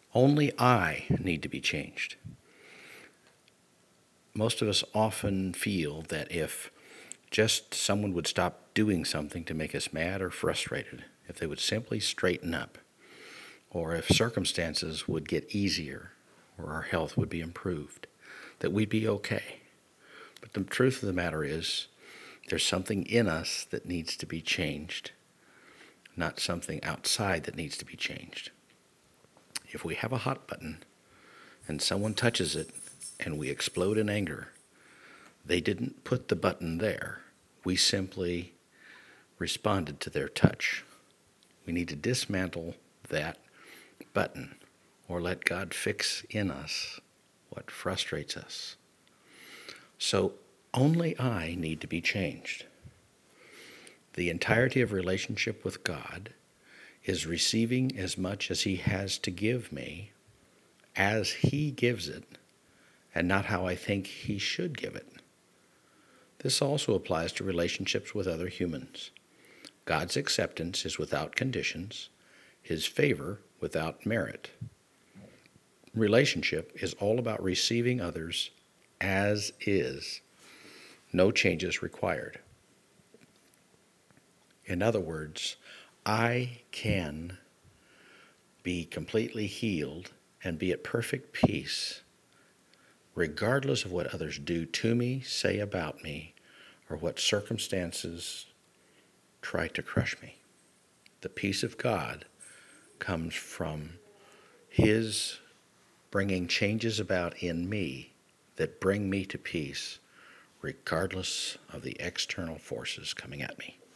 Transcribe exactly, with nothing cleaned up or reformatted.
Only I need to be changed. Most of us often feel that if just someone would stop doing something to make us mad or frustrated, if they would simply straighten up, or if circumstances would get easier, or our health would be improved, that we'd be okay. But the truth of the matter is, there's something in us that needs to be changed, not something outside that needs to be changed. If we have a hot button and someone touches it and we explode in anger, they didn't put the button there. We simply responded to their touch. We need to dismantle that button or let God fix in us what frustrates us. So only I need to be changed. The entirety of relationship with God is receiving as much as He has to give me as He gives it, and not how I think He should give it. This also applies to relationships with other humans. God's acceptance is without conditions, His favor without merit. Relationship is all about receiving others as is, no changes required. In other words, I can be completely healed and be at perfect peace, regardless of what others do to me, say about me, or what circumstances try to crush me. The peace of God comes from His bringing changes about in me that bring me to peace, regardless of the external forces coming at me.